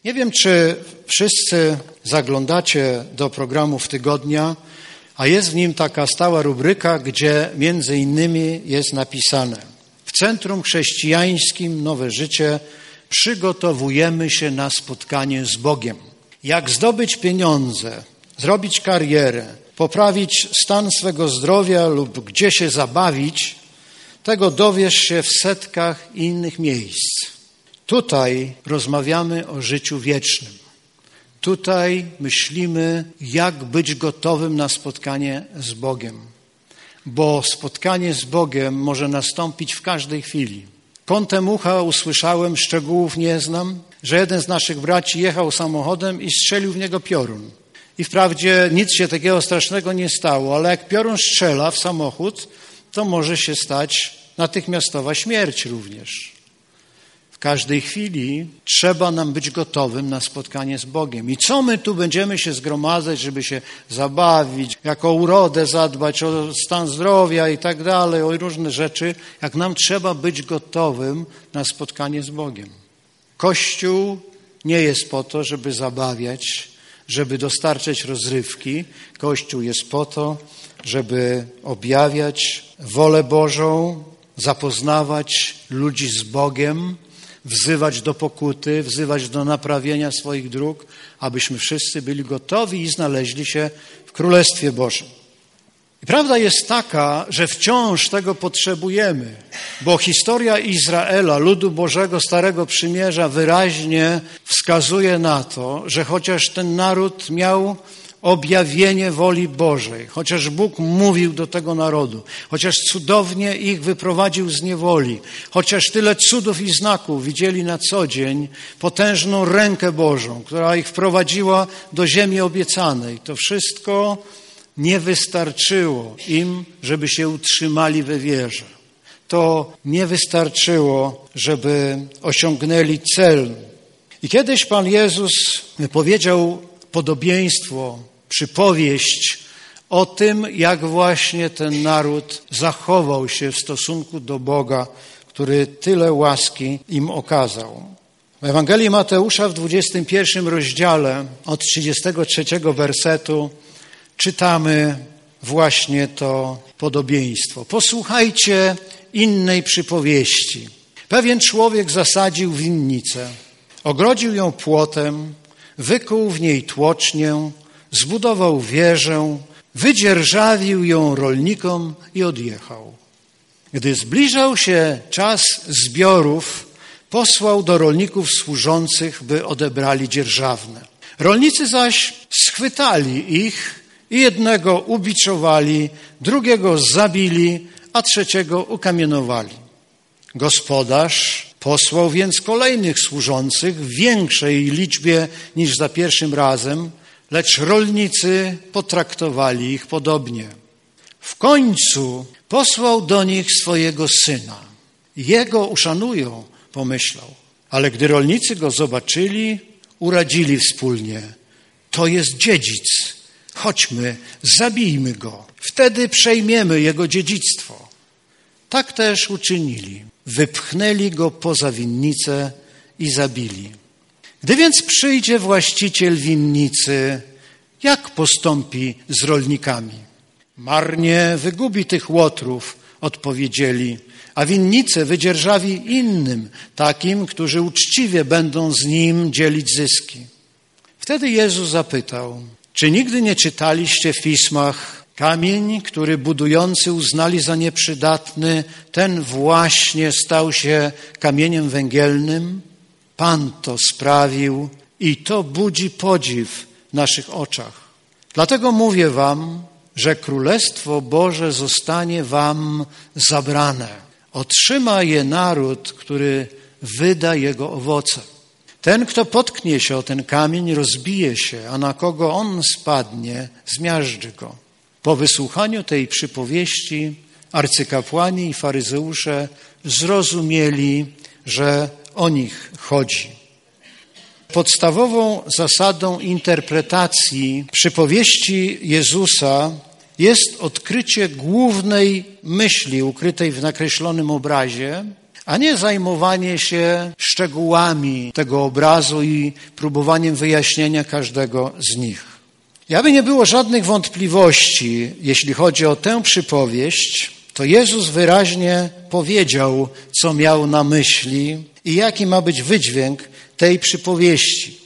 Nie wiem, czy wszyscy zaglądacie do programów tygodnia, a jest w nim taka stała rubryka, gdzie między innymi jest napisane: w Centrum Chrześcijańskim Nowe Życie przygotowujemy się na spotkanie z Bogiem. Jak zdobyć pieniądze, zrobić karierę, poprawić stan swego zdrowia lub gdzie się zabawić, tego dowiesz się w setkach innych miejsc. Tutaj rozmawiamy o życiu wiecznym. Tutaj myślimy, jak być gotowym na spotkanie z Bogiem. Bo spotkanie z Bogiem może nastąpić w każdej chwili. Kątem ucha usłyszałem, szczegółów nie znam, że jeden z naszych braci jechał samochodem i strzelił w niego piorun. I wprawdzie nic się takiego strasznego nie stało, ale jak piorun strzela w samochód, to może się stać natychmiastowa śmierć również. W każdej chwili trzeba nam być gotowym na spotkanie z Bogiem. I co my tu będziemy się zgromadzać, żeby się zabawić, jak o urodę zadbać, o stan zdrowia i tak dalej, o różne rzeczy, jak nam trzeba być gotowym na spotkanie z Bogiem. Kościół nie jest po to, żeby zabawiać, żeby dostarczać rozrywki. Kościół jest po to, żeby objawiać wolę Bożą, zapoznawać ludzi z Bogiem, wzywać do pokuty, wzywać do naprawienia swoich dróg, abyśmy wszyscy byli gotowi i znaleźli się w Królestwie Bożym. I prawda jest taka, że wciąż tego potrzebujemy, bo historia Izraela, ludu Bożego Starego Przymierza wyraźnie wskazuje na to, że chociaż ten naród miał objawienie woli Bożej, chociaż Bóg mówił do tego narodu, chociaż cudownie ich wyprowadził z niewoli, chociaż tyle cudów i znaków widzieli na co dzień, potężną rękę Bożą, która ich wprowadziła do ziemi obiecanej, to wszystko nie wystarczyło im, żeby się utrzymali we wierze. To nie wystarczyło, żeby osiągnęli cel. I kiedyś Pan Jezus powiedział podobieństwo, przypowieść o tym, jak właśnie ten naród zachował się w stosunku do Boga, który tyle łaski im okazał. W Ewangelii Mateusza w 21 rozdziale od 33 wersetu czytamy właśnie to podobieństwo. Posłuchajcie innej przypowieści. Pewien człowiek zasadził winnicę, ogrodził ją płotem, wykuł w niej tłocznię, zbudował wieżę, wydzierżawił ją rolnikom i odjechał. Gdy zbliżał się czas zbiorów, posłał do rolników służących, by odebrali dzierżawne. Rolnicy zaś schwytali ich i jednego ubiczowali, drugiego zabili, a trzeciego ukamienowali. Gospodarz posłał więc kolejnych służących w większej liczbie niż za pierwszym razem, lecz rolnicy potraktowali ich podobnie. W końcu posłał do nich swojego syna. Jego uszanują, pomyślał. Ale gdy rolnicy go zobaczyli, uradzili wspólnie. To jest dziedzic. Chodźmy, zabijmy go. Wtedy przejmiemy jego dziedzictwo. Tak też uczynili. Wypchnęli go poza winnicę i zabili. Gdy więc przyjdzie właściciel winnicy, jak postąpi z rolnikami? Marnie wygubi tych łotrów, odpowiedzieli, a winnicę wydzierżawi innym, takim, którzy uczciwie będą z nim dzielić zyski. Wtedy Jezus zapytał, czy nigdy nie czytaliście w pismach: kamień, który budujący uznali za nieprzydatny, ten właśnie stał się kamieniem węgielnym? Pan to sprawił i to budzi podziw w naszych oczach. Dlatego mówię wam, że Królestwo Boże zostanie wam zabrane. Otrzyma je naród, który wyda jego owoce. Ten, kto potknie się o ten kamień, rozbije się, a na kogo on spadnie, zmiażdży go. Po wysłuchaniu tej przypowieści arcykapłani i faryzeusze zrozumieli, że o nich chodzi. Podstawową zasadą interpretacji przypowieści Jezusa jest odkrycie głównej myśli ukrytej w nakreślonym obrazie, a nie zajmowanie się szczegółami tego obrazu i próbowaniem wyjaśnienia każdego z nich. I aby nie było żadnych wątpliwości, jeśli chodzi o tę przypowieść, to Jezus wyraźnie powiedział, co miał na myśli i jaki ma być wydźwięk tej przypowieści.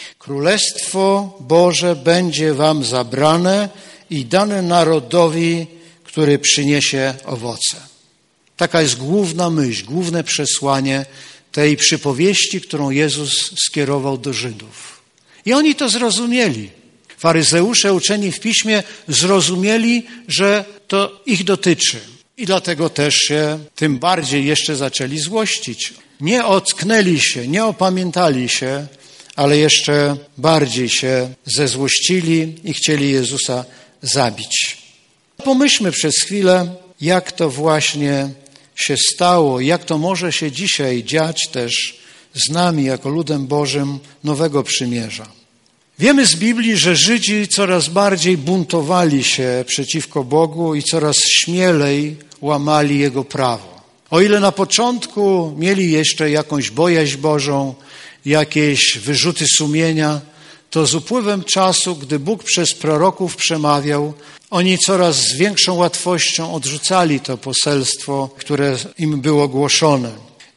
Królestwo Boże będzie wam zabrane i dane narodowi, który przyniesie owoce. Taka jest główna myśl, główne przesłanie tej przypowieści, którą Jezus skierował do Żydów. I oni to zrozumieli. Faryzeusze uczeni w Piśmie zrozumieli, że to ich dotyczy. I dlatego też się tym bardziej jeszcze zaczęli złościć. Nie ocknęli się, nie opamiętali się, ale jeszcze bardziej się zezłościli i chcieli Jezusa zabić. Pomyślmy przez chwilę, jak to właśnie się stało, jak to może się dzisiaj dziać też z nami jako ludem Bożym Nowego Przymierza. Wiemy z Biblii, że Żydzi coraz bardziej buntowali się przeciwko Bogu i coraz śmielej łamali Jego prawo. O ile na początku mieli jeszcze jakąś bojaźń Bożą, jakieś wyrzuty sumienia, to z upływem czasu, gdy Bóg przez proroków przemawiał, oni coraz z większą łatwością odrzucali to poselstwo, które im było głoszone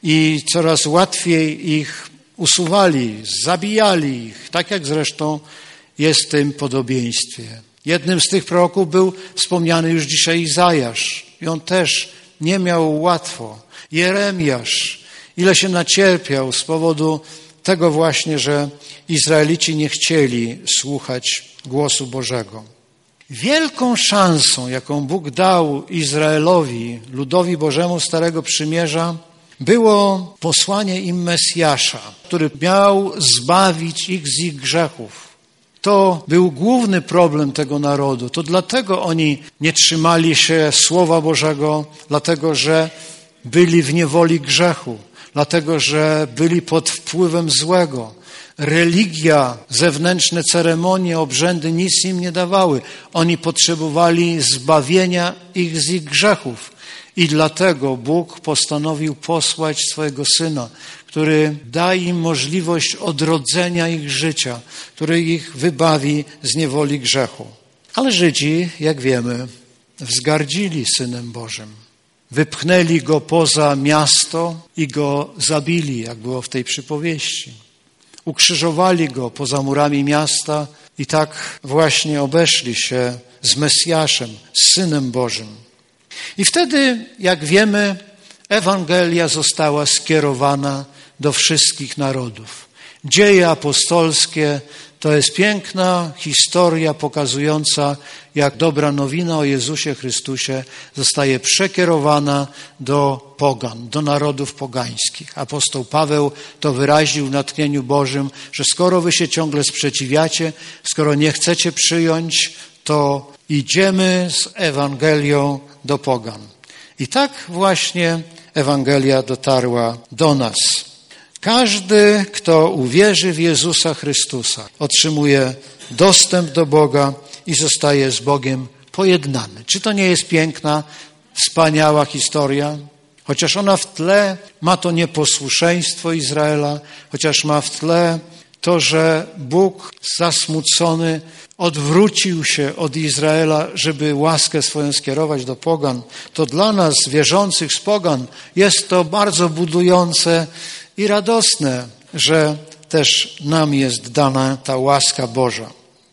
i coraz łatwiej ich usuwali, zabijali ich, tak jak zresztą jest w tym podobieństwie. Jednym z tych proroków był wspomniany już dzisiaj Izajasz i on też nie miał łatwo. Jeremiasz, ile się nacierpiał z powodu tego właśnie, że Izraelici nie chcieli słuchać głosu Bożego. Wielką szansą, jaką Bóg dał Izraelowi, ludowi Bożemu Starego Przymierza, było posłanie im Mesjasza, który miał zbawić ich z ich grzechów. To był główny problem tego narodu. To dlatego oni nie trzymali się Słowa Bożego, dlatego że byli w niewoli grzechu, dlatego że byli pod wpływem złego. Religia, zewnętrzne ceremonie, obrzędy nic im nie dawały. Oni potrzebowali zbawienia ich z ich grzechów. I dlatego Bóg postanowił posłać swojego Syna, który da im możliwość odrodzenia ich życia, który ich wybawi z niewoli grzechu. Ale Żydzi, jak wiemy, wzgardzili Synem Bożym. Wypchnęli Go poza miasto i Go zabili, jak było w tej przypowieści. Ukrzyżowali Go poza murami miasta i tak właśnie obeszli się z Mesjaszem, z Synem Bożym. I wtedy, jak wiemy, Ewangelia została skierowana do wszystkich narodów. Dzieje apostolskie to jest piękna historia pokazująca, jak dobra nowina o Jezusie Chrystusie zostaje przekierowana do pogan, do narodów pogańskich. Apostoł Paweł to wyraził w natchnieniu Bożym, że skoro wy się ciągle sprzeciwiacie, skoro nie chcecie przyjąć, to idziemy z Ewangelią do pogan. I tak właśnie Ewangelia dotarła do nas. Każdy, kto uwierzy w Jezusa Chrystusa, otrzymuje dostęp do Boga i zostaje z Bogiem pojednany. Czy to nie jest piękna, wspaniała historia? Chociaż ona w tle ma to nieposłuszeństwo Izraela, chociaż ma w tle to, że Bóg zasmucony odwrócił się od Izraela, żeby łaskę swoją skierować do pogan, to dla nas, wierzących z pogan, jest to bardzo budujące i radosne, że też nam jest dana ta łaska Boża.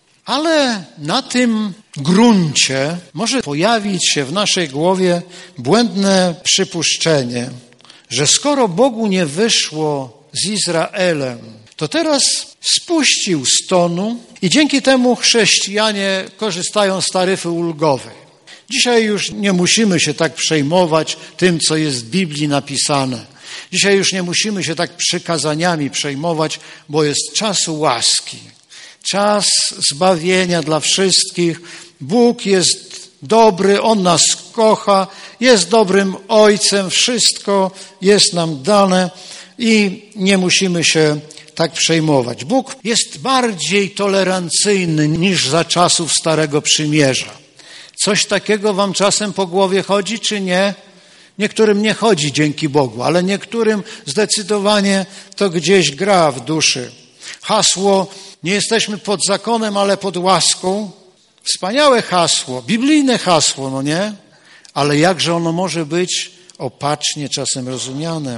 Ale na tym gruncie może pojawić się w naszej głowie błędne przypuszczenie, że skoro Bogu nie wyszło z Izraelem, to teraz spuścił z tonu i dzięki temu chrześcijanie korzystają z taryfy ulgowej. Dzisiaj już nie musimy się tak przejmować tym, co jest w Biblii napisane. Dzisiaj już nie musimy się tak przykazaniami przejmować, bo jest czas łaski, czas zbawienia dla wszystkich. Bóg jest dobry, On nas kocha, jest dobrym Ojcem, wszystko jest nam dane i nie musimy się tak przejmować. Bóg jest bardziej tolerancyjny niż za czasów Starego Przymierza. Coś takiego wam czasem po głowie chodzi, czy nie? Niektórym nie chodzi dzięki Bogu, ale niektórym zdecydowanie to gdzieś gra w duszy. Hasło, nie jesteśmy pod zakonem, ale pod łaską. Wspaniałe hasło, biblijne hasło, no nie? Ale jakże ono może być opacznie czasem rozumiane,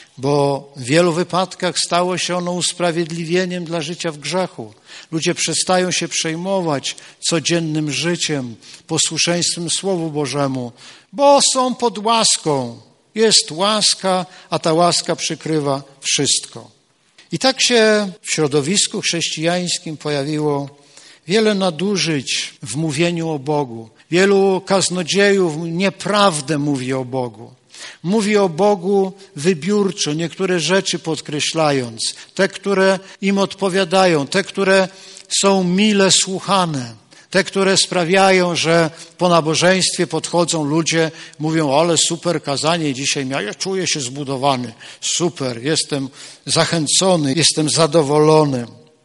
bo w wielu wypadkach stało się ono usprawiedliwieniem dla życia w grzechu. Ludzie przestają się przejmować codziennym życiem, posłuszeństwem Słowu Bożemu, bo są pod łaską. Jest łaska, a ta łaska przykrywa wszystko. I tak się w środowisku chrześcijańskim pojawiło wiele nadużyć w mówieniu o Bogu. Wielu kaznodziejów nieprawdę mówi o Bogu. Mówi o Bogu wybiórczo, niektóre rzeczy podkreślając, te, które im odpowiadają, te, które są mile słuchane, te, które sprawiają, że po nabożeństwie podchodzą ludzie, mówią, ale super kazanie dzisiaj miałem, ja czuję się zbudowany, super, jestem zachęcony, jestem zadowolony.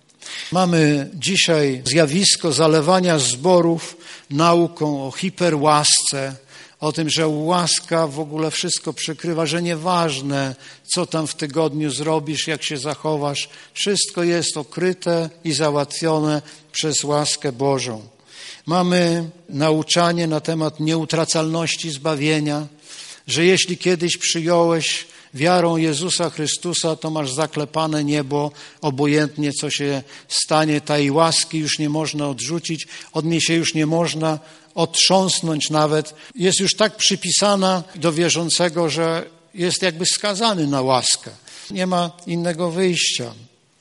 Mamy dzisiaj zjawisko zalewania zborów nauką o hiperłasce, o tym, że łaska w ogóle wszystko przykrywa, że nieważne, co tam w tygodniu zrobisz, jak się zachowasz, wszystko jest okryte i załatwione przez łaskę Bożą. Mamy nauczanie na temat nieutracalności zbawienia, że jeśli kiedyś przyjąłeś wiarą Jezusa Chrystusa, to masz zaklepane niebo, obojętnie co się stanie, tej łaski już nie można odrzucić, od niej się już nie można otrząsnąć nawet. Jest już tak przypisana do wierzącego, że jest jakby skazany na łaskę. Nie ma innego wyjścia.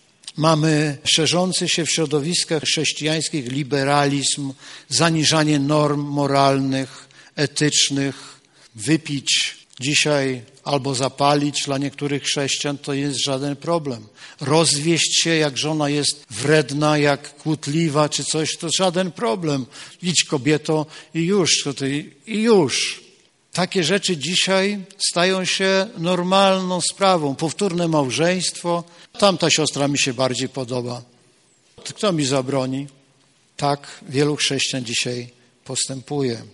Mamy szerzący się w środowiskach chrześcijańskich liberalizm, zaniżanie norm moralnych, etycznych, wypić dzisiaj albo zapalić dla niektórych chrześcijan to jest żaden problem. Rozwieść się, jak żona jest wredna, jak kłótliwa czy coś, to żaden problem. Idź kobieto i już. Takie rzeczy dzisiaj stają się normalną sprawą. Powtórne małżeństwo. Tamta siostra mi się bardziej podoba. Kto mi zabroni? Tak wielu chrześcijan dzisiaj postępuje.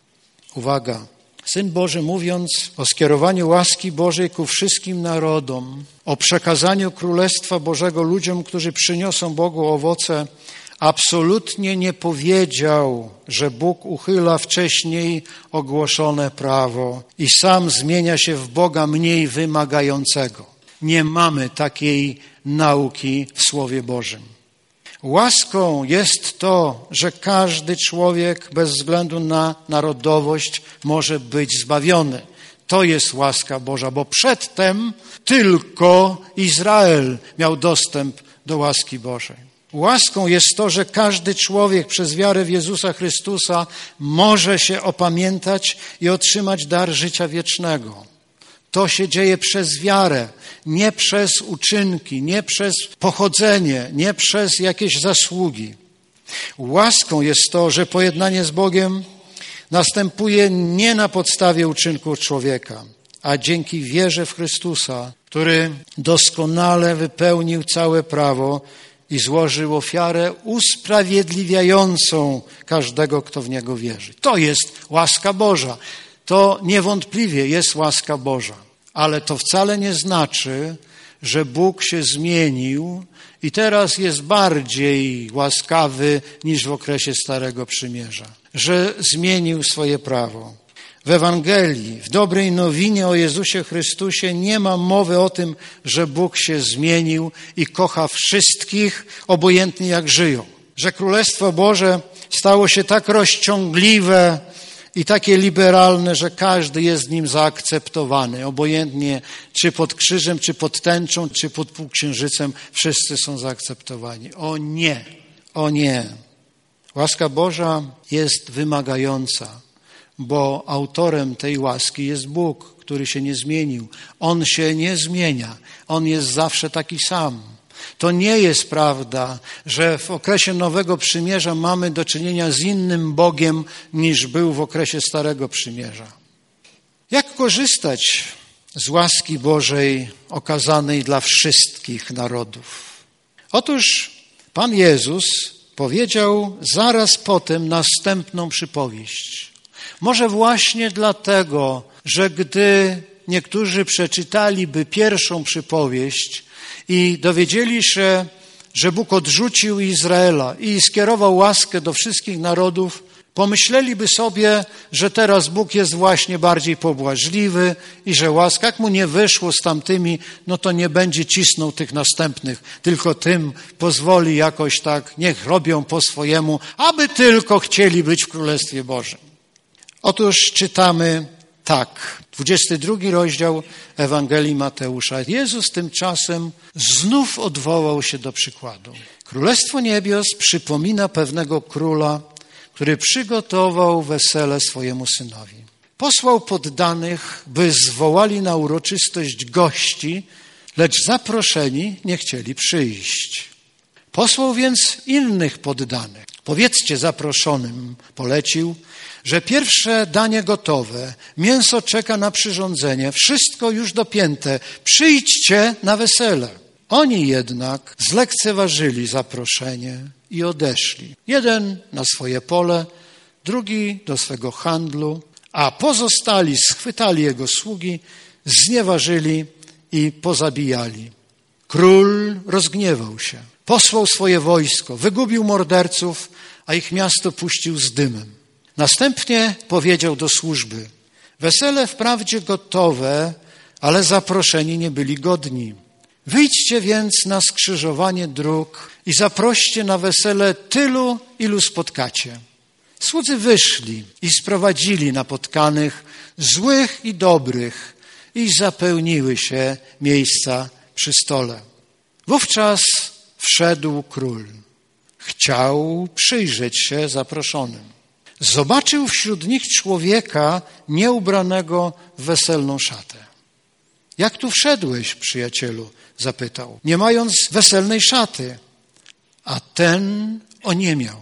Uwaga. Syn Boży, mówiąc o skierowaniu łaski Bożej ku wszystkim narodom, o przekazaniu Królestwa Bożego ludziom, którzy przyniosą Bogu owoce, absolutnie nie powiedział, że Bóg uchyla wcześniej ogłoszone prawo i sam zmienia się w Boga mniej wymagającego. Nie mamy takiej nauki w Słowie Bożym. Łaską jest to, że każdy człowiek bez względu na narodowość może być zbawiony. To jest łaska Boża, bo przedtem tylko Izrael miał dostęp do łaski Bożej. Łaską jest to, że każdy człowiek przez wiarę w Jezusa Chrystusa może się opamiętać i otrzymać dar życia wiecznego. To się dzieje przez wiarę, nie przez uczynki, nie przez pochodzenie, nie przez jakieś zasługi. Łaską jest to, że pojednanie z Bogiem następuje nie na podstawie uczynków człowieka, a dzięki wierze w Chrystusa, który doskonale wypełnił całe prawo i złożył ofiarę usprawiedliwiającą każdego, kto w Niego wierzy. To jest łaska Boża. To niewątpliwie jest łaska Boża, ale to wcale nie znaczy, że Bóg się zmienił i teraz jest bardziej łaskawy niż w okresie Starego Przymierza, że zmienił swoje prawo. W Ewangelii, w dobrej nowinie o Jezusie Chrystusie nie ma mowy o tym, że Bóg się zmienił i kocha wszystkich, obojętnie jak żyją. Że Królestwo Boże stało się tak rozciągliwe i takie liberalne, że każdy jest w nim zaakceptowany. Obojętnie czy pod krzyżem, czy pod tęczą, czy pod półksiężycem, wszyscy są zaakceptowani. O nie. Łaska Boża jest wymagająca, bo autorem tej łaski jest Bóg, który się nie zmienił. On się nie zmienia. On jest zawsze taki sam. To nie jest prawda, że w okresie Nowego Przymierza mamy do czynienia z innym Bogiem niż był w okresie Starego Przymierza. Jak korzystać z łaski Bożej okazanej dla wszystkich narodów? Otóż Pan Jezus powiedział zaraz potem następną przypowieść. Może właśnie dlatego, że gdy niektórzy przeczytaliby pierwszą przypowieść i dowiedzieli się, że Bóg odrzucił Izraela i skierował łaskę do wszystkich narodów, pomyśleliby sobie, że teraz Bóg jest właśnie bardziej pobłażliwy i że łaska, jak mu nie wyszło z tamtymi, no to nie będzie cisnął tych następnych, tylko tym pozwoli jakoś tak, niech robią po swojemu, aby tylko chcieli być w Królestwie Bożym. Otóż czytamy tak, 22 rozdział Ewangelii Mateusza. Jezus tymczasem znów odwołał się do przykładu. Królestwo Niebios przypomina pewnego króla, który przygotował wesele swojemu synowi. Posłał poddanych, by zwołali na uroczystość gości, lecz zaproszeni nie chcieli przyjść. Posłał więc innych poddanych. Powiedzcie zaproszonym, polecił, że pierwsze danie gotowe, mięso czeka na przyrządzenie, wszystko już dopięte, przyjdźcie na wesele. Oni jednak zlekceważyli zaproszenie i odeszli. Jeden na swoje pole, drugi do swego handlu, a pozostali schwytali jego sługi, znieważyli i pozabijali. Król rozgniewał się, posłał swoje wojsko, wygubił morderców, a ich miasto puścił z dymem. Następnie powiedział do służby: wesele wprawdzie gotowe, ale zaproszeni nie byli godni. Wyjdźcie więc na skrzyżowanie dróg i zaproście na wesele tylu, ilu spotkacie. Słudzy wyszli i sprowadzili napotkanych, złych i dobrych, i zapełniły się miejsca przy stole. Wówczas wszedł król. Chciał przyjrzeć się zaproszonym. Zobaczył wśród nich człowieka nieubranego w weselną szatę. Jak tu wszedłeś, przyjacielu? Zapytał, nie mając weselnej szaty. A ten oniemiał.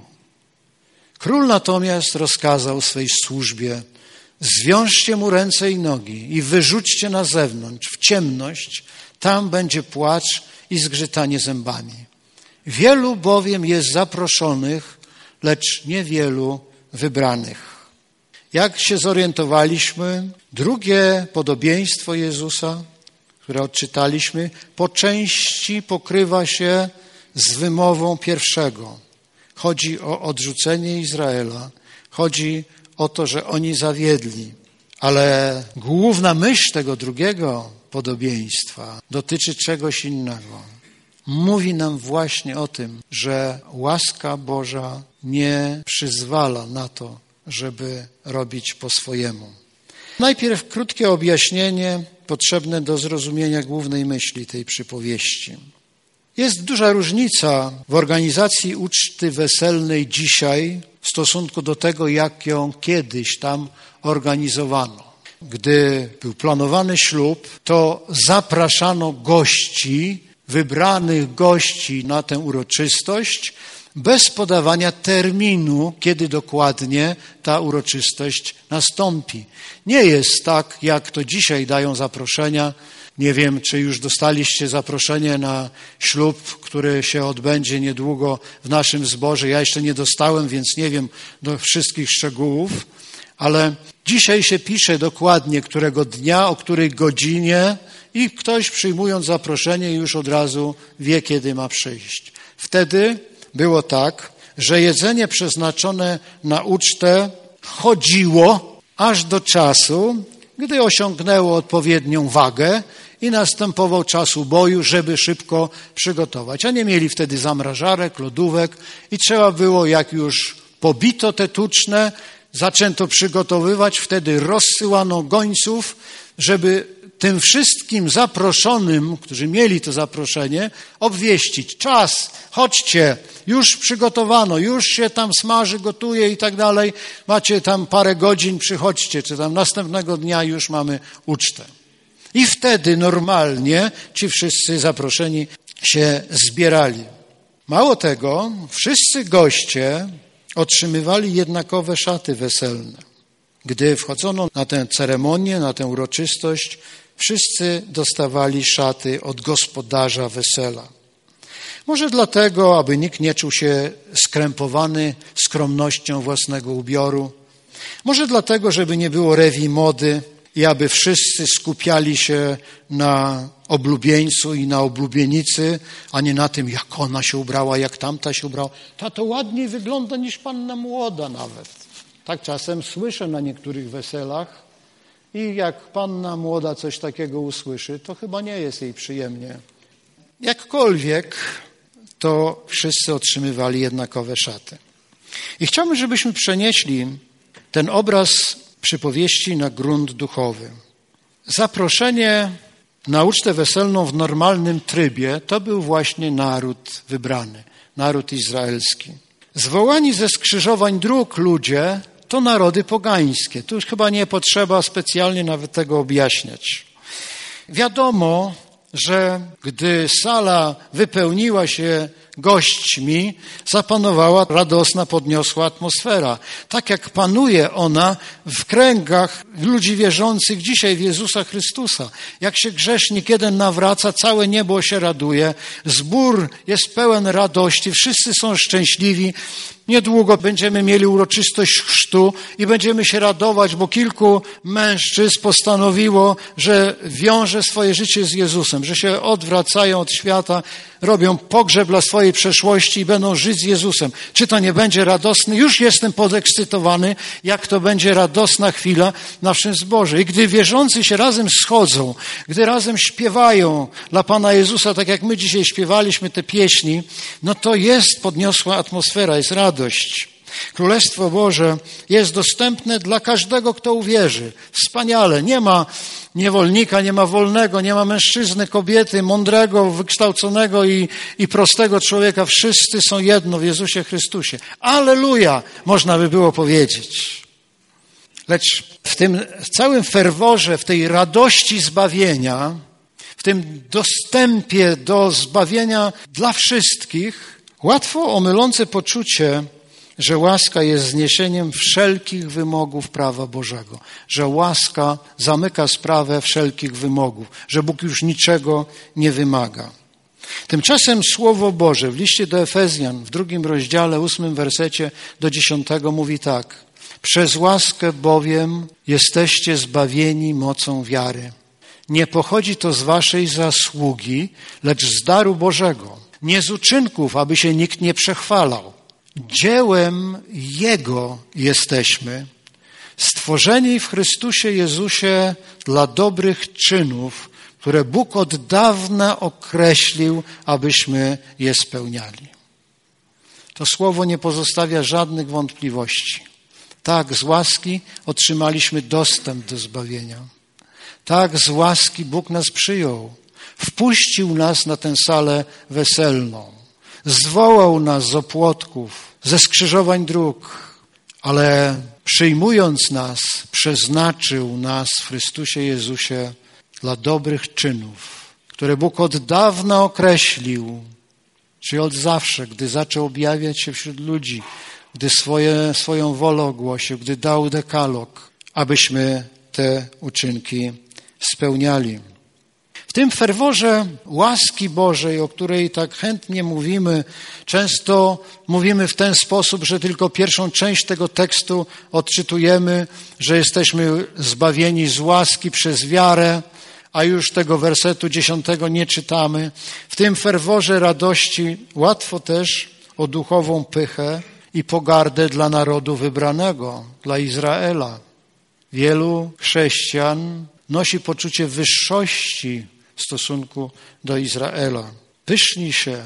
Król natomiast rozkazał swej służbie: zwiążcie mu ręce i nogi i wyrzućcie na zewnątrz, w ciemność, tam będzie płacz i zgrzytanie zębami. Wielu bowiem jest zaproszonych, lecz niewielu wybranych. Jak się zorientowaliśmy, drugie podobieństwo Jezusa, które odczytaliśmy, po części pokrywa się z wymową pierwszego. Chodzi o odrzucenie Izraela, chodzi o to, że oni zawiedli. Ale główna myśl tego drugiego podobieństwa dotyczy czegoś innego. Mówi nam właśnie o tym, że łaska Boża nie przyzwala na to, żeby robić po swojemu. Najpierw krótkie objaśnienie potrzebne do zrozumienia głównej myśli tej przypowieści. Jest duża różnica w organizacji uczty weselnej dzisiaj w stosunku do tego, jak ją kiedyś tam organizowano. Gdy był planowany ślub, to zapraszano gości, wybranych gości na tę uroczystość, bez podawania terminu, kiedy dokładnie ta uroczystość nastąpi. Nie jest tak, jak to dzisiaj dają zaproszenia. Nie wiem, czy już dostaliście zaproszenie na ślub, który się odbędzie niedługo w naszym zborze. Ja jeszcze nie dostałem, więc nie wiem do wszystkich szczegółów, ale dzisiaj się pisze dokładnie, którego dnia, o której godzinie i ktoś przyjmując zaproszenie już od razu wie, kiedy ma przyjść. Wtedy było tak, że jedzenie przeznaczone na ucztę chodziło aż do czasu, gdy osiągnęło odpowiednią wagę i następował czas uboju, żeby szybko przygotować. A nie mieli wtedy zamrażarek, lodówek i trzeba było, jak już pobito te tuczne, zaczęto przygotowywać, wtedy rozsyłano gońców, żeby tym wszystkim zaproszonym, którzy mieli to zaproszenie, obwieścić. Czas, chodźcie, już przygotowano, już się tam smaży, gotuje i tak dalej. Macie tam parę godzin, przychodźcie, czy tam następnego dnia już mamy ucztę. I wtedy normalnie ci wszyscy zaproszeni się zbierali. Mało tego, wszyscy goście otrzymywali jednakowe szaty weselne. Gdy wchodzono na tę ceremonię, na tę uroczystość, wszyscy dostawali szaty od gospodarza wesela. Może dlatego, aby nikt nie czuł się skrępowany skromnością własnego ubioru, Może dlatego, żeby nie było rewii mody i aby wszyscy skupiali się na oblubieńcu i na oblubienicy, a nie na tym, jak ona się ubrała, jak tamta się ubrała. Ta to ładniej wygląda niż panna młoda nawet. Tak czasem słyszę na niektórych weselach i jak panna młoda coś takiego usłyszy, to chyba nie jest jej przyjemnie. Jakkolwiek, to wszyscy otrzymywali jednakowe szaty. I chciałbym, żebyśmy przenieśli ten obraz przypowieści na grunt duchowy. Zaproszenie na ucztę weselną w normalnym trybie to był właśnie naród wybrany, naród izraelski. Zwołani ze skrzyżowań dróg ludzie to narody pogańskie. Tu już chyba nie potrzeba specjalnie nawet tego objaśniać. Wiadomo, że gdy sala wypełniła się gośćmi, zapanowała radosna, podniosła atmosfera. Tak jak panuje ona w kręgach ludzi wierzących dzisiaj w Jezusa Chrystusa. Jak się grzesznik jeden nawraca, całe niebo się raduje, zbór jest pełen radości, wszyscy są szczęśliwi. Niedługo będziemy mieli uroczystość chrztu i będziemy się radować, bo kilku mężczyzn postanowiło, że wiąże swoje życie z Jezusem, że się odwracają od świata, robią pogrzeb dla swojej przeszłości i będą żyć z Jezusem. Czy to nie będzie radosne? Już jestem podekscytowany, jak to będzie radosna chwila w naszym zborze. I gdy wierzący się razem schodzą, gdy razem śpiewają dla Pana Jezusa, tak jak my dzisiaj śpiewaliśmy te pieśni, no to jest podniosła atmosfera, jest radość. Królestwo Boże jest dostępne dla każdego, kto uwierzy. Wspaniale. Nie ma niewolnika, nie ma wolnego, nie ma mężczyzny, kobiety, mądrego, wykształconego i prostego człowieka. Wszyscy są jedno w Jezusie Chrystusie. Alleluja, można by było powiedzieć. Lecz w tym całym ferworze, w tej radości zbawienia, w tym dostępie do zbawienia dla wszystkich, łatwo o mylące poczucie, że łaska jest zniesieniem wszelkich wymogów prawa Bożego, że łaska zamyka sprawę wszelkich wymogów, że Bóg już niczego nie wymaga. Tymczasem Słowo Boże w liście do Efezjan w 2 rozdziale, 8 wersecie do 10 mówi tak: przez łaskę bowiem jesteście zbawieni mocą wiary. Nie pochodzi to z waszej zasługi, lecz z daru Bożego. Nie z uczynków, aby się nikt nie przechwalał. Dziełem Jego jesteśmy, stworzeni w Chrystusie Jezusie dla dobrych czynów, które Bóg od dawna określił, abyśmy je spełniali. To słowo nie pozostawia żadnych wątpliwości. Tak, z łaski otrzymaliśmy dostęp do zbawienia. Tak, z łaski Bóg nas przyjął. Wpuścił nas na tę salę weselną. Zwołał nas z opłotków, ze skrzyżowań dróg, ale przyjmując nas, przeznaczył nas w Chrystusie Jezusie dla dobrych czynów, które Bóg od dawna określił, czyli od zawsze, gdy zaczął objawiać się wśród ludzi, gdy swoją wolę ogłosił, gdy dał dekalog, abyśmy te uczynki spełniali. W tym ferworze łaski Bożej, o której tak chętnie mówimy, często mówimy w ten sposób, że tylko pierwszą część tego tekstu odczytujemy, że jesteśmy zbawieni z łaski przez wiarę, a już tego wersetu 10 nie czytamy. W tym ferworze radości łatwo też o duchową pychę i pogardę dla narodu wybranego, dla Izraela. Wielu chrześcijan nosi poczucie wyższości w stosunku do Izraela. Pyszni się.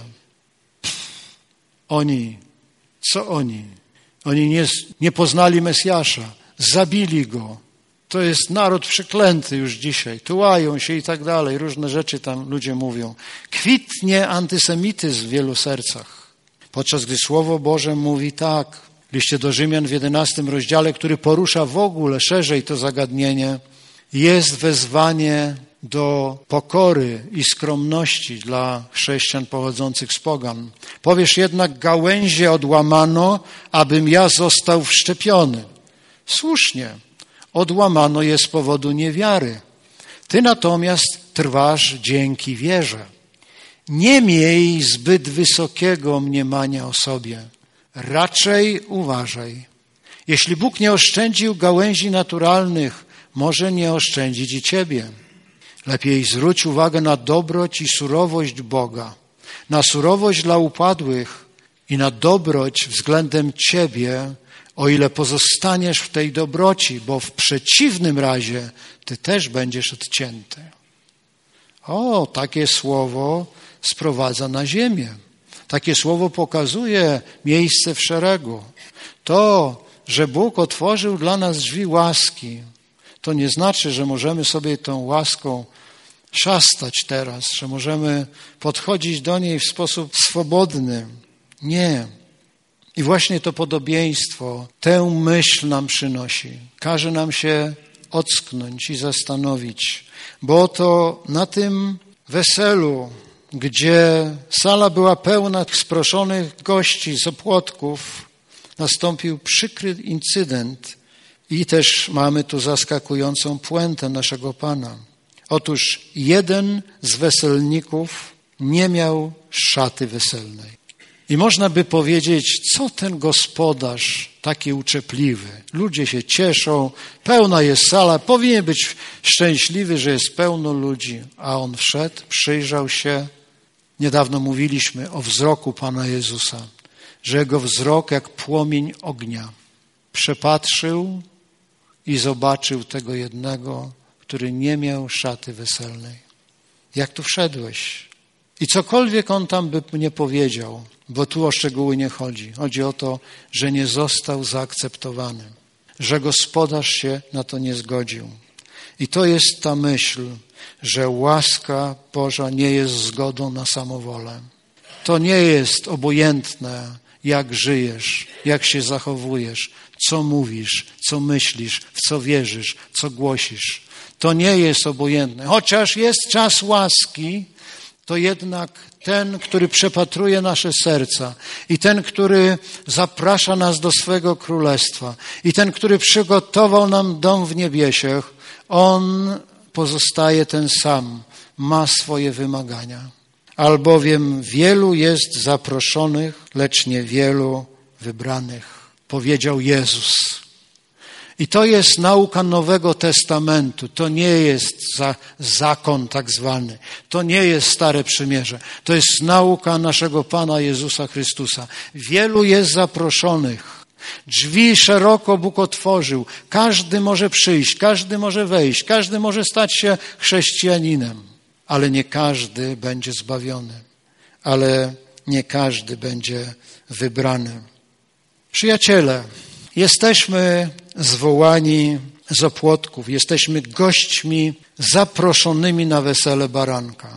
Oni. Co oni? Oni nie poznali Mesjasza. Zabili go. To jest naród przeklęty już dzisiaj. Tułają się i tak dalej. Różne rzeczy tam ludzie mówią. Kwitnie antysemityzm w wielu sercach. Podczas gdy Słowo Boże mówi tak. W liście do Rzymian w 11 rozdziale, który porusza w ogóle szerzej to zagadnienie, jest wezwanie do pokory i skromności dla chrześcijan pochodzących z pogan. Powiesz jednak, gałęzie odłamano, abym ja został wszczepiony. Słusznie, odłamano je z powodu niewiary. Ty natomiast trwasz dzięki wierze. Nie miej zbyt wysokiego mniemania o sobie. Raczej uważaj, Jeśli Bóg nie oszczędził gałęzi naturalnych, może nie oszczędzić i ciebie. Lepiej zwróć uwagę na dobroć i surowość Boga, na surowość dla upadłych i na dobroć względem ciebie, o ile pozostaniesz w tej dobroci, bo w przeciwnym razie ty też będziesz odcięty. O, takie słowo sprowadza na ziemię. Takie słowo pokazuje miejsce w szeregu. To, że Bóg otworzył dla nas drzwi łaski, to nie znaczy, że możemy sobie tą łaską szastać teraz, że możemy podchodzić do niej w sposób swobodny. Nie. I właśnie to podobieństwo tę myśl nam przynosi. Każe nam się ocknąć i zastanowić, bo oto na tym weselu, gdzie sala była pełna sproszonych gości z opłotków, nastąpił przykry incydent i też mamy tu zaskakującą puentę naszego Pana. Otóż jeden z weselników nie miał szaty weselnej. I można by powiedzieć, co ten gospodarz taki uczepliwy. Ludzie się cieszą, pełna jest sala, powinien być szczęśliwy, że jest pełno ludzi. A on wszedł, przyjrzał się. Niedawno mówiliśmy o wzroku Pana Jezusa, że jego wzrok jak płomień ognia. Przepatrzył i zobaczył tego jednego, który nie miał szaty weselnej. Jak tu wszedłeś? I cokolwiek on tam by nie powiedział, bo tu o szczegóły nie chodzi. Chodzi o to, że nie został zaakceptowany, że gospodarz się na to nie zgodził. I to jest ta myśl, że łaska Boża nie jest zgodą na samowolę. To nie jest obojętne, jak żyjesz, jak się zachowujesz, co mówisz, co myślisz, w co wierzysz, co głosisz. To nie jest obojętne. Chociaż jest czas łaski, to jednak ten, który przepatruje nasze serca i ten, który zaprasza nas do swego królestwa i ten, który przygotował nam dom w niebiesiech, on pozostaje ten sam, ma swoje wymagania. Albowiem wielu jest zaproszonych, lecz niewielu wybranych, powiedział Jezus. I to jest nauka Nowego Testamentu. To nie jest zakon tak zwany. To nie jest Stare Przymierze. To jest nauka naszego Pana Jezusa Chrystusa. Wielu jest zaproszonych. Drzwi szeroko Bóg otworzył. Każdy może przyjść, każdy może wejść, każdy może stać się chrześcijaninem. Ale nie każdy będzie zbawiony. Ale nie każdy będzie wybrany. Przyjaciele, jesteśmy zwołani z opłotków, jesteśmy gośćmi zaproszonymi na wesele baranka.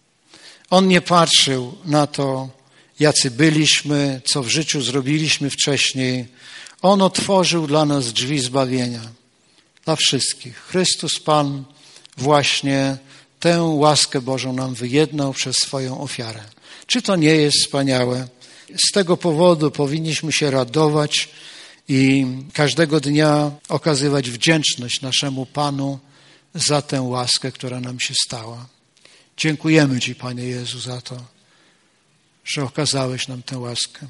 On nie patrzył na to, jacy byliśmy, co w życiu zrobiliśmy wcześniej. On otworzył dla nas drzwi zbawienia. Dla wszystkich. Chrystus Pan właśnie tę łaskę Bożą nam wyjednał przez swoją ofiarę. Czy to nie jest wspaniałe? Z tego powodu powinniśmy się radować i każdego dnia okazywać wdzięczność naszemu Panu za tę łaskę, która nam się stała. Dziękujemy Ci, Panie Jezu, za to, że okazałeś nam tę łaskę.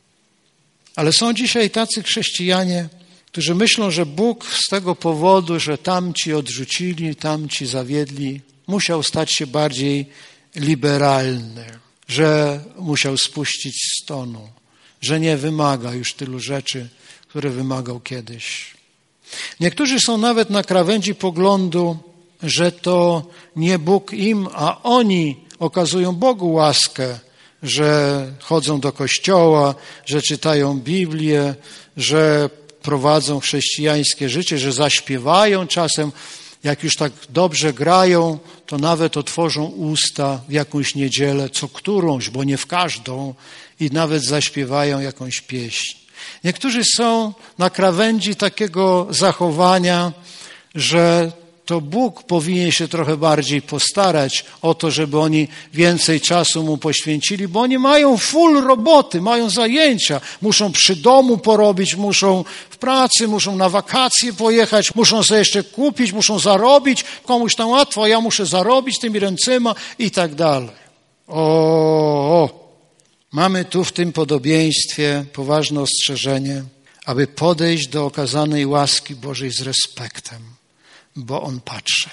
Ale są dzisiaj tacy chrześcijanie, którzy myślą, że Bóg z tego powodu, że tamci odrzucili, tamci zawiedli, musiał stać się bardziej liberalny, że musiał spuścić z tonu, że nie wymaga już tylu rzeczy, które wymagał kiedyś. Niektórzy są nawet na krawędzi poglądu, że to nie Bóg im, a oni okazują Bogu łaskę, że chodzą do kościoła, że czytają Biblię, że prowadzą chrześcijańskie życie, że zaśpiewają czasem. Jak już tak dobrze grają, to nawet otworzą usta w jakąś niedzielę, co którąś, bo nie w każdą, i nawet zaśpiewają jakąś pieśń. Niektórzy są na krawędzi takiego zachowania, że to Bóg powinien się trochę bardziej postarać o to, żeby oni więcej czasu Mu poświęcili, bo oni mają full roboty, mają zajęcia, muszą przy domu porobić, muszą w pracy, muszą na wakacje pojechać, muszą sobie jeszcze kupić, muszą zarobić, komuś tam łatwo, a ja muszę zarobić tymi ręcyma i tak dalej. Mamy tu w tym podobieństwie poważne ostrzeżenie, aby podejść do okazanej łaski Bożej z respektem, bo On patrzy,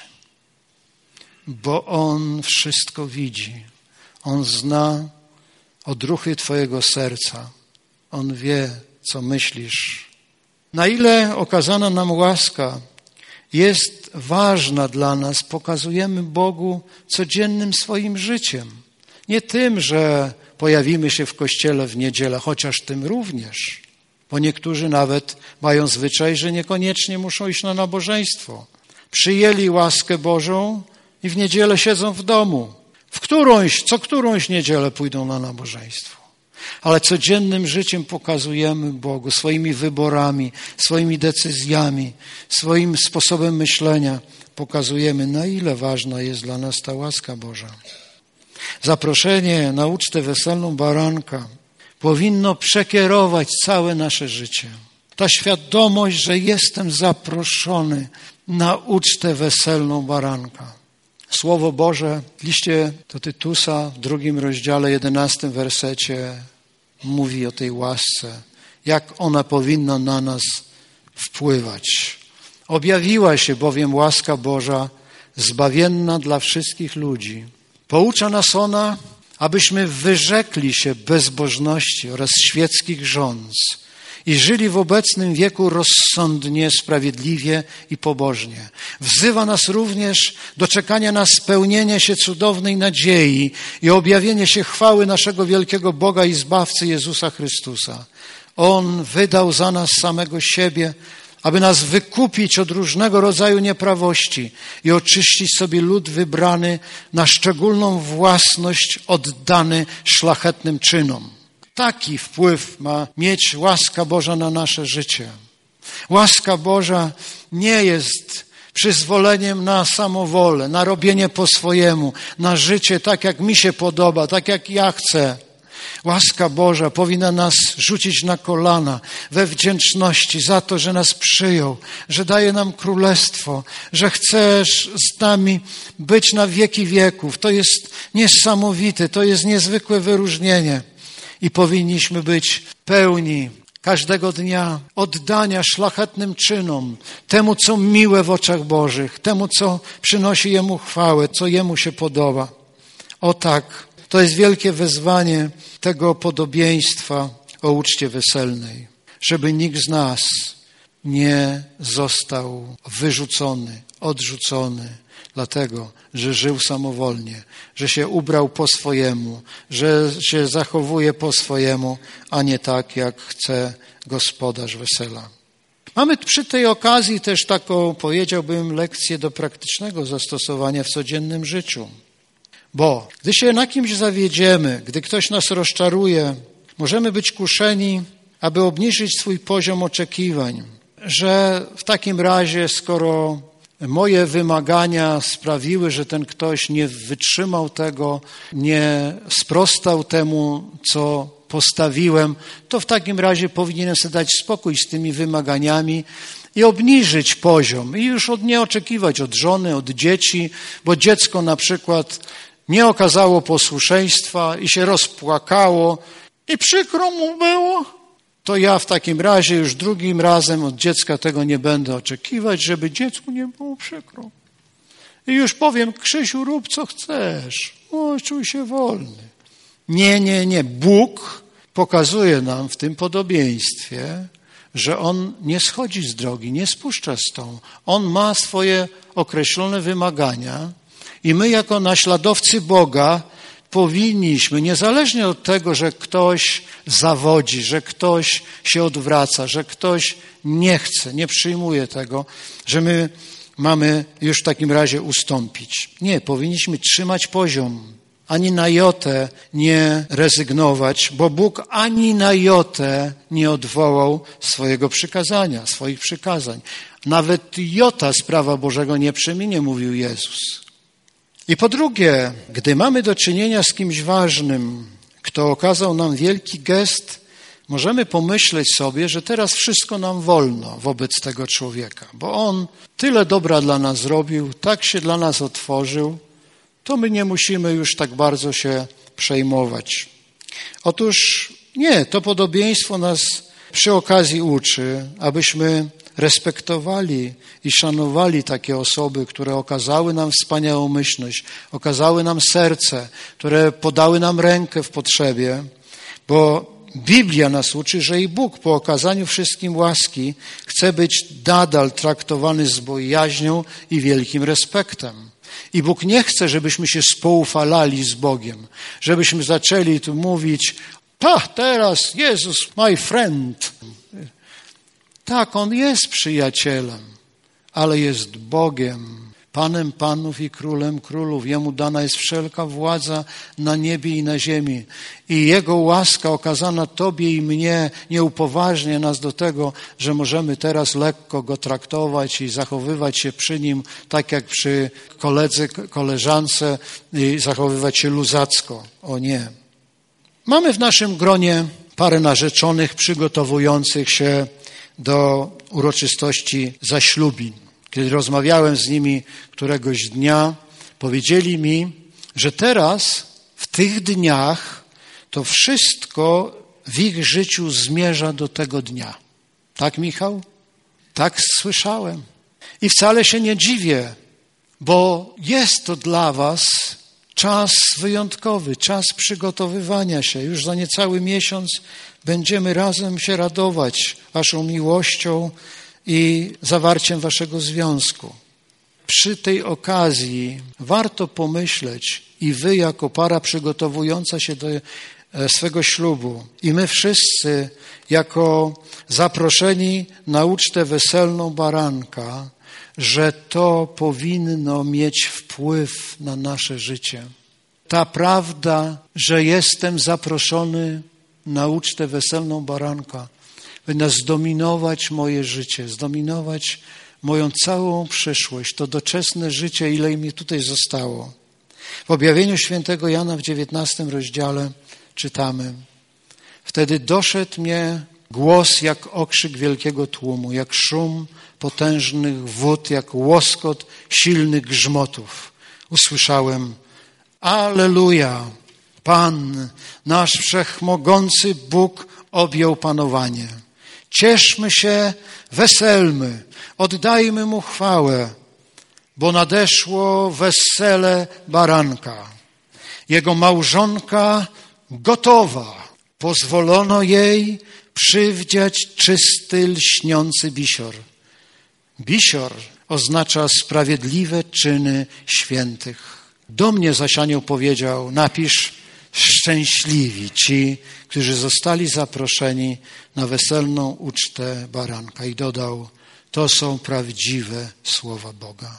bo On wszystko widzi. On zna odruchy Twojego serca. On wie, co myślisz. Na ile okazana nam łaska jest ważna dla nas, pokazujemy Bogu codziennym swoim życiem. Nie tym, że pojawimy się w kościele w niedzielę, chociaż tym również. Bo niektórzy nawet mają zwyczaj, że niekoniecznie muszą iść na nabożeństwo. Przyjęli łaskę Bożą i w niedzielę siedzą w domu. Co którąś niedzielę pójdą na nabożeństwo. Ale codziennym życiem pokazujemy Bogu, swoimi wyborami, swoimi decyzjami, swoim sposobem myślenia pokazujemy, na ile ważna jest dla nas ta łaska Boża. Zaproszenie na ucztę weselną baranka powinno przekierować całe nasze życie. Ta świadomość, że jestem zaproszony na ucztę weselną baranka. Słowo Boże w liście do Tytusa w 2 rozdziale, 11 wersecie mówi o tej łasce, jak ona powinna na nas wpływać. Objawiła się bowiem łaska Boża zbawienna dla wszystkich ludzi. Poucza nas ona, abyśmy wyrzekli się bezbożności oraz świeckich rządz i żyli w obecnym wieku rozsądnie, sprawiedliwie i pobożnie. Wzywa nas również do czekania na spełnienie się cudownej nadziei i objawienie się chwały naszego wielkiego Boga i Zbawcy Jezusa Chrystusa. On wydał za nas samego siebie, aby nas wykupić od różnego rodzaju nieprawości i oczyścić sobie lud wybrany na szczególną własność oddany szlachetnym czynom. Taki wpływ ma mieć łaska Boża na nasze życie. Łaska Boża nie jest przyzwoleniem na samowolę, na robienie po swojemu, na życie tak, jak mi się podoba, tak, jak ja chcę. Łaska Boża powinna nas rzucić na kolana we wdzięczności za to, że nas przyjął, że daje nam królestwo, że chcesz z nami być na wieki wieków. To jest niesamowite, to jest niezwykłe wyróżnienie. I powinniśmy być pełni każdego dnia oddania szlachetnym czynom, temu, co miłe w oczach Bożych, temu, co przynosi Jemu chwałę, co Jemu się podoba. O tak, to jest wielkie wezwanie tego podobieństwa o uczcie weselnej, żeby nikt z nas nie został wyrzucony, odrzucony, dlatego, że żył samowolnie, że się ubrał po swojemu, że się zachowuje po swojemu, a nie tak, jak chce gospodarz wesela. Mamy przy tej okazji też taką, powiedziałbym, lekcję do praktycznego zastosowania w codziennym życiu. Bo gdy się na kimś zawiedziemy, gdy ktoś nas rozczaruje, możemy być kuszeni, aby obniżyć swój poziom oczekiwań, że w takim razie, skoro moje wymagania sprawiły, że ten ktoś nie wytrzymał tego, nie sprostał temu, co postawiłem, to w takim razie powinienem sobie dać spokój z tymi wymaganiami i obniżyć poziom i już nie oczekiwać od żony, od dzieci, bo dziecko na przykład nie okazało posłuszeństwa i się rozpłakało i przykro mu było. To ja w takim razie już drugim razem od dziecka tego nie będę oczekiwać, żeby dziecku nie było przykro. I już powiem, Krzysiu, rób co chcesz. O, czuj się wolny. Nie. Bóg pokazuje nam w tym podobieństwie, że On nie schodzi z drogi, nie spuszcza z tą. On ma swoje określone wymagania i my jako naśladowcy Boga powinniśmy, niezależnie od tego, że ktoś zawodzi, że ktoś się odwraca, że ktoś nie chce, nie przyjmuje tego, że my mamy już w takim razie ustąpić. Nie, powinniśmy trzymać poziom, ani na jotę nie rezygnować, bo Bóg ani na jotę nie odwołał swojego przykazania, swoich przykazań. Nawet jota z prawa Bożego nie przeminie, mówił Jezus. I po drugie, gdy mamy do czynienia z kimś ważnym, kto okazał nam wielki gest, możemy pomyśleć sobie, że teraz wszystko nam wolno wobec tego człowieka, bo on tyle dobra dla nas zrobił, tak się dla nas otworzył, to my nie musimy już tak bardzo się przejmować. Otóż nie, to podobieństwo nas przy okazji uczy, abyśmy respektowali i szanowali takie osoby, które okazały nam wspaniałomyślność, okazały nam serce, które podały nam rękę w potrzebie, bo Biblia nas uczy, że i Bóg po okazaniu wszystkim łaski chce być nadal traktowany z bojaźnią i wielkim respektem. I Bóg nie chce, żebyśmy się spoufalali z Bogiem, żebyśmy zaczęli tu mówić, teraz Jezus, my friend. Tak, On jest przyjacielem, ale jest Bogiem, Panem panów i Królem królów. Jemu dana jest wszelka władza na niebie i na ziemi. I Jego łaska okazana Tobie i mnie nie upoważnia nas do tego, że możemy teraz lekko Go traktować i zachowywać się przy Nim tak jak przy koledze, koleżance i zachowywać się luzacko. O nie. Mamy w naszym gronie parę narzeczonych przygotowujących się do uroczystości zaślubin. Kiedy rozmawiałem z nimi któregoś dnia, powiedzieli mi, że teraz, w tych dniach, to wszystko w ich życiu zmierza do tego dnia. Tak, Michał? Tak słyszałem. I wcale się nie dziwię, bo jest to dla was czas wyjątkowy, czas przygotowywania się. Już za niecały miesiąc będziemy razem się radować waszą miłością i zawarciem waszego związku. Przy tej okazji warto pomyśleć i wy jako para przygotowująca się do swego ślubu i my wszyscy jako zaproszeni na ucztę weselną baranka, że to powinno mieć wpływ na nasze życie. Ta prawda, że jestem zaproszony na ucztę weselną baranka, powinna zdominować moje życie, zdominować moją całą przyszłość, to doczesne życie, ile mi tutaj zostało. W objawieniu świętego Jana w 19 rozdziale czytamy: Wtedy doszedł mnie głos jak okrzyk wielkiego tłumu, jak szum potężnych wód, jak łoskot silnych grzmotów. Usłyszałem: Alleluja! Pan, nasz wszechmogący Bóg objął panowanie. Cieszmy się, weselmy, oddajmy Mu chwałę, bo nadeszło wesele baranka. Jego małżonka gotowa. Pozwolono jej przywdziać czysty, lśniący bisior. Bisior oznacza sprawiedliwe czyny świętych. Do mnie zaś anioł powiedział: napisz: szczęśliwi ci, którzy zostali zaproszeni na weselną ucztę baranka. I dodał: to są prawdziwe słowa Boga.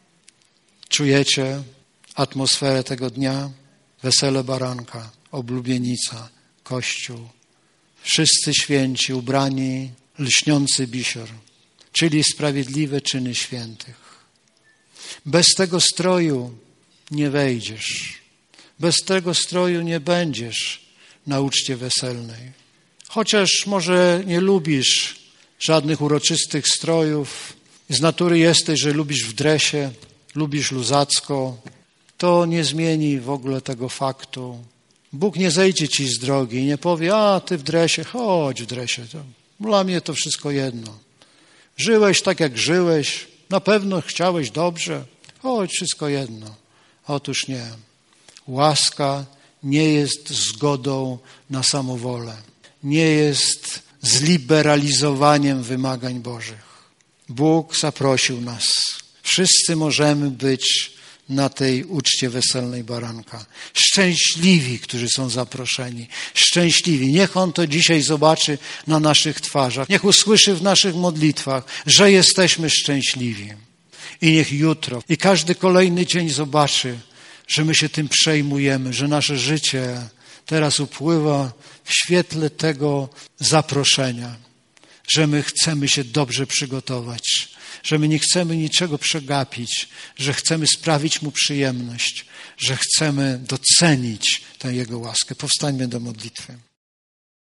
Czujecie atmosferę tego dnia? Wesele baranka, oblubienica, Kościół. Wszyscy święci, ubrani, lśniący bisior, czyli sprawiedliwe czyny świętych. Bez tego stroju nie wejdziesz. Bez tego stroju nie będziesz na uczcie weselnej. Chociaż może nie lubisz żadnych uroczystych strojów, z natury jesteś, że lubisz w dresie, lubisz luzacko, to nie zmieni w ogóle tego faktu. Bóg nie zejdzie ci z drogi i nie powie: a ty w dresie, chodź w dresie. Dla mnie to wszystko jedno. Żyłeś tak jak żyłeś, na pewno chciałeś dobrze, chodź, wszystko jedno. Otóż nie. Łaska nie jest zgodą na samowolę. Nie jest zliberalizowaniem wymagań Bożych. Bóg zaprosił nas. Wszyscy możemy być na tej uczcie weselnej baranka. Szczęśliwi, którzy są zaproszeni. Szczęśliwi. Niech On to dzisiaj zobaczy na naszych twarzach. Niech usłyszy w naszych modlitwach, że jesteśmy szczęśliwi. I niech jutro i każdy kolejny dzień zobaczy, że my się tym przejmujemy, że nasze życie teraz upływa w świetle tego zaproszenia, że my chcemy się dobrze przygotować, że my nie chcemy niczego przegapić, że chcemy sprawić Mu przyjemność, że chcemy docenić tę Jego łaskę. Powstańmy do modlitwy.